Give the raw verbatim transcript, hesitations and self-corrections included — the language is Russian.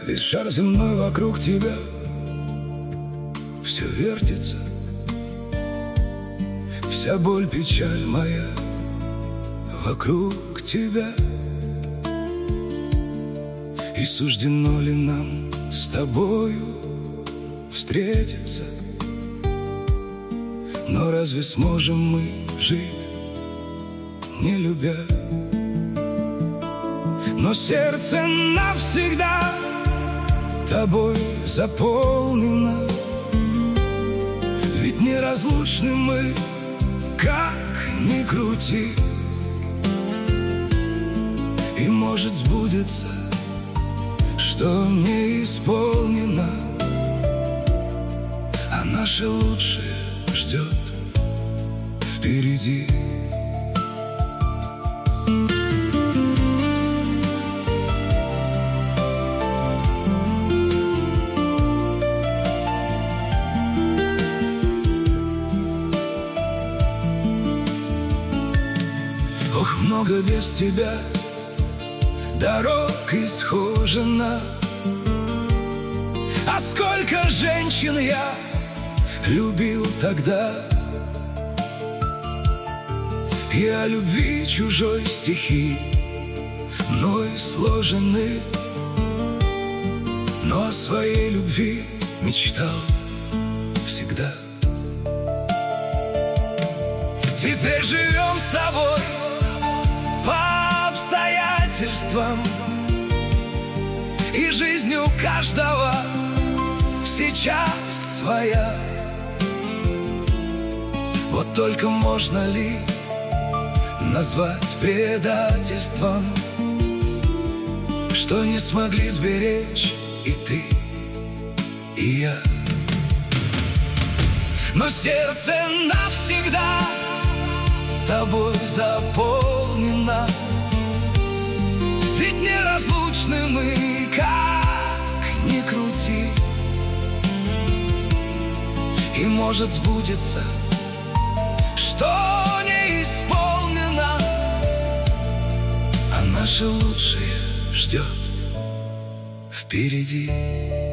Весь шар земной вокруг тебя все вертится. Вся боль, печаль моя вокруг тебя. И суждено ли нам с тобою встретиться? Но разве сможем мы жить, не любя? Но сердце навсегда тобой заполнено. Ведь неразлучны мы, как ни крути. И может сбудется, что не исполнено, а наше лучшее ждет впереди. Ох, много без тебя дорог исхожена. А сколько женщин я любил тогда, и о любви чужой стихи мной сложены, но о своей любви мечтал всегда. Теперь живем с тобой по обстоятельствам, и жизнь у каждого сейчас своя. Вот только можно ли назвать предательством, что не смогли сберечь и ты, и я? Но сердце навсегда тобой заполнено. Ведь неразлучны мы, как ни крути. И может сбудется, что не исполнено, а наше лучшее ждет впереди.